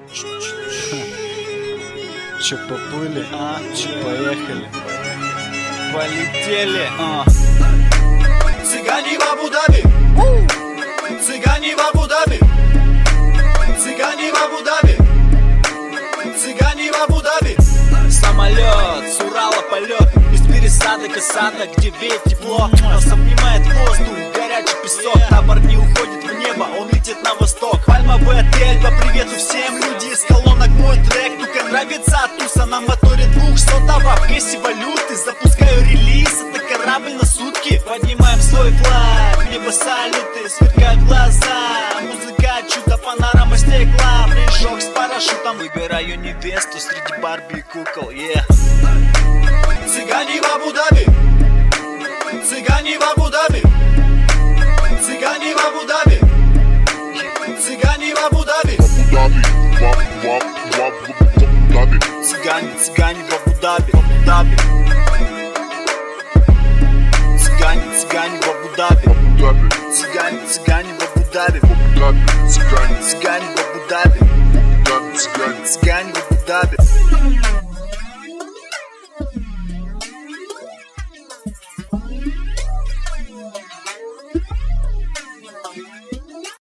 Че, поплыли? Че, поехали? Полетели? Цыгане в Абу-Даби, цыгане в Абу-Даби, цыгане в Абу-Даби, цыгане в Абу-Даби. Самолет, с Урала полет, из пересадок и садок, где веет тепло. Нас обнимает воздух, горячий песок. Табор не уходит в небо, он летит на восток. Пальмовый отель, по привету всем. Люди из колонок, мой трек, тука нравится туса. На моторе 200-го, в кэссе валюты. Запускаю релиз, это корабль на сутки. Поднимаем свой флаг, небо салюты, сверкают глаза. Музыка чудо, панорама стекла. Прыжок с парашютом, выбираю невесту среди Барби и кукол, Цыгане в Абу-Даби, цыгане в Абу-Даби, цыгане в Абу-Даби, цыгане в Абу-Даби. Цыгане, цыгане в Абу-Даби, Абу-Даби. Цыгане, цыгане в Абу-Даби, цыгане, цыгане в Абу-Даби, цыгане, цыгане в Абу-Даби, цыгане в Абу-Даби.